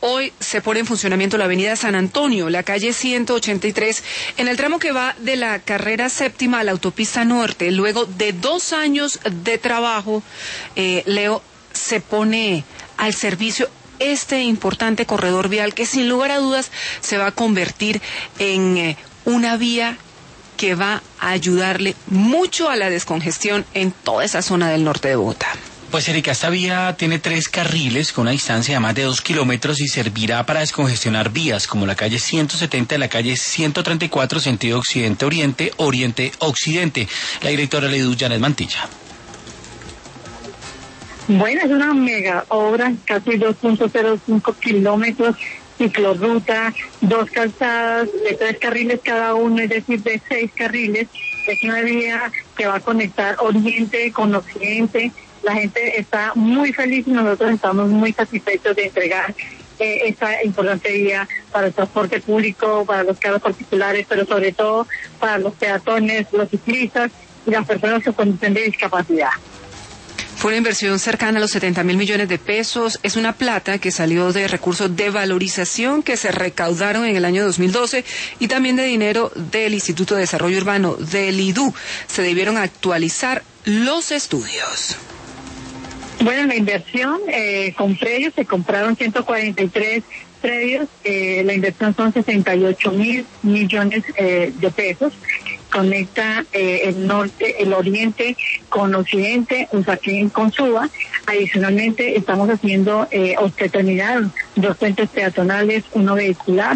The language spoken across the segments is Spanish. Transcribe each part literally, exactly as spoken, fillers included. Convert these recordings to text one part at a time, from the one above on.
Hoy se pone en funcionamiento la avenida San Antonio, la calle ciento ochenta y tres, en el tramo que va de la carrera séptima a la autopista norte. Luego de dos años de trabajo, eh, Leo, se pone al servicio este importante corredor vial que sin lugar a dudas se va a convertir en eh, una vía que va a ayudarle mucho a la descongestión en toda esa zona del norte de Bogotá. Pues Erika, esta vía tiene tres carriles con una distancia de más de dos kilómetros y servirá para descongestionar vías como la calle ciento setenta y la calle ciento treinta y cuatro, sentido occidente-oriente, oriente-occidente. La directora Ledu, Janet Mantilla. Bueno, es una mega obra, casi dos punto cero cinco kilómetros, ciclorruta, dos calzadas de tres carriles cada uno, es decir, de seis carriles. Es una vía que va a conectar oriente con occidente. La gente está muy feliz y nosotros estamos muy satisfechos de entregar eh, esta importante vía para el transporte público, para los carros particulares, pero sobre todo para los peatones, los ciclistas y las personas con condición de discapacidad. Fue una inversión cercana a los setenta mil millones de pesos. Es una plata que salió de recursos de valorización que se recaudaron en el año dos mil doce y también de dinero del Instituto de Desarrollo Urbano, del I D U. Se debieron actualizar los estudios. Bueno, la inversión eh, con predios, se compraron ciento cuarenta y tres predios, eh, la inversión son sesenta y ocho mil millones eh, de pesos, conecta eh, el norte, el oriente con occidente, Usaquén con Suba. Adicionalmente estamos haciendo eh, o se terminaron dos puentes peatonales, uno vehicular.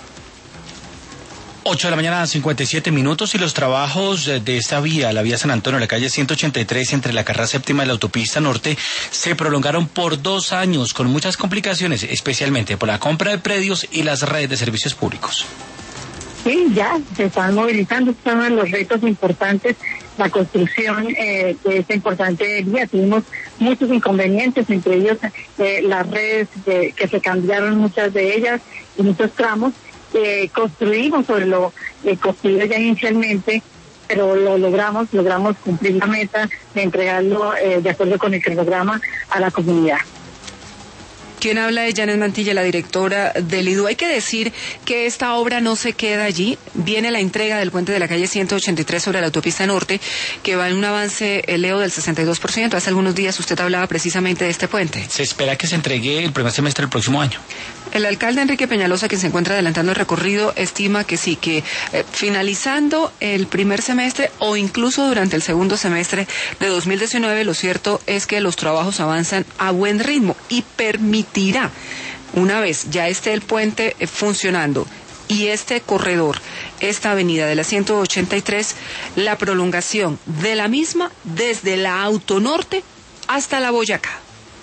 ocho de la mañana, cincuenta y siete minutos, y los trabajos de esta vía, la vía San Antonio, la calle ciento ochenta y tres, entre la carrera séptima y la autopista norte, se prolongaron por dos años, con muchas complicaciones, especialmente por la compra de predios y las redes de servicios públicos. Sí, ya se están movilizando, es uno de los retos importantes, la construcción eh, de esta importante vía. Tuvimos muchos inconvenientes, entre ellos eh, las redes de, que se cambiaron muchas de ellas y muchos tramos. Eh, construimos sobre lo eh, construido ya inicialmente, pero lo logramos, logramos cumplir la meta de entregarlo eh, de acuerdo con el cronograma a la comunidad. Quien habla es Janet Mantilla, la directora del I D U. Hay que decir que esta obra no se queda allí. Viene la entrega del puente de la calle ciento ochenta y tres sobre la autopista norte, que va en un avance, eh, Leo, del sesenta y dos por ciento. Hace algunos días usted hablaba precisamente de este puente. Se espera que se entregue el primer semestre del próximo año. El alcalde Enrique Peñalosa, quien se encuentra adelantando el recorrido, estima que sí, que eh, finalizando el primer semestre o incluso durante el segundo semestre de dos mil diecinueve, lo cierto es que los trabajos avanzan a buen ritmo y permitirá, una vez ya esté el puente eh, funcionando y este corredor, esta avenida de la ciento ochenta y tres, la prolongación de la misma desde la Autonorte hasta la Boyacá.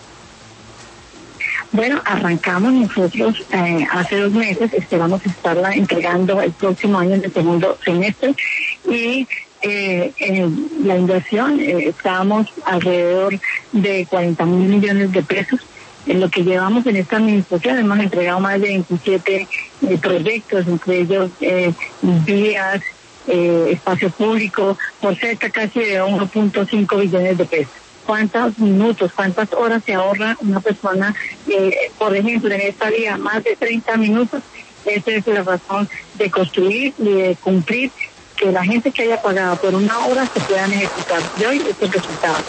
Bueno, arrancamos nosotros eh, hace dos meses, esperamos estarla entregando el próximo año en el segundo semestre y eh, en la inversión eh, estábamos alrededor de cuarenta mil millones de pesos. En lo que llevamos en esta administración hemos entregado más de veintisiete eh, proyectos, entre ellos eh, vías, eh, espacio público, por cerca casi de uno punto cinco billones de pesos. ¿Cuántos minutos, cuántas horas se ahorra una persona? Eh, por ejemplo, en esta vía, más de treinta minutos. Esa es la razón de construir y de cumplir que la gente que haya pagado por una hora se puedan ejecutar. Y hoy es el resultado.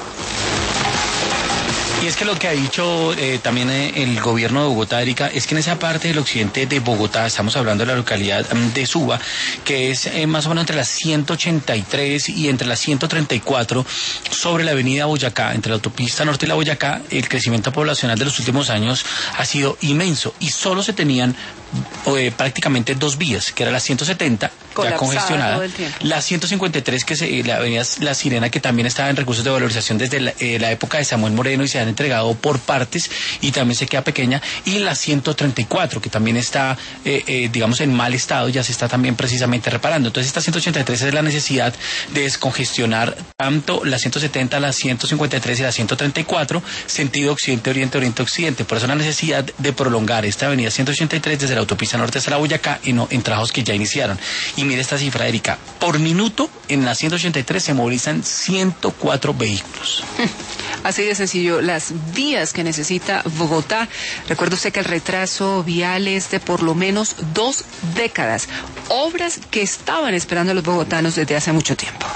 Y es que lo que ha dicho eh, también eh, el gobierno de Bogotá, Erika, es que en esa parte del occidente de Bogotá, estamos hablando de la localidad um, de Suba, que es eh, más o menos entre las ciento ochenta y tres y entre las ciento treinta y cuatro, sobre la avenida Boyacá, entre la autopista norte y la Boyacá, el crecimiento poblacional de los últimos años ha sido inmenso y solo se tenían eh, prácticamente dos vías, que era la ciento setenta, ya congestionada, la ciento cincuenta y tres, que se, la avenida La Sirena, que también estaba en recursos de valorización desde la, eh, la época de Samuel Moreno y se han entregado por partes y también se queda pequeña, y la ciento treinta y cuatro, que también está, eh, eh, digamos, en mal estado, ya se está también precisamente reparando. Entonces esta ciento ochenta y tres es la necesidad de descongestionar tanto la ciento setenta, la ciento cincuenta y tres y la ciento treinta y cuatro, sentido occidente, oriente, oriente, occidente. Por eso la necesidad de prolongar esta avenida ciento ochenta y tres desde la autopista norte hasta la Boyacá y no en trabajos que ya iniciaron. Y mire esta cifra, Erika, por minuto en la ciento ochenta y tres se movilizan ciento cuatro vehículos. Así de sencillo, las vías que necesita Bogotá. Recuerde usted que el retraso vial es de por lo menos dos décadas. Obras que estaban esperando a los bogotanos desde hace mucho tiempo.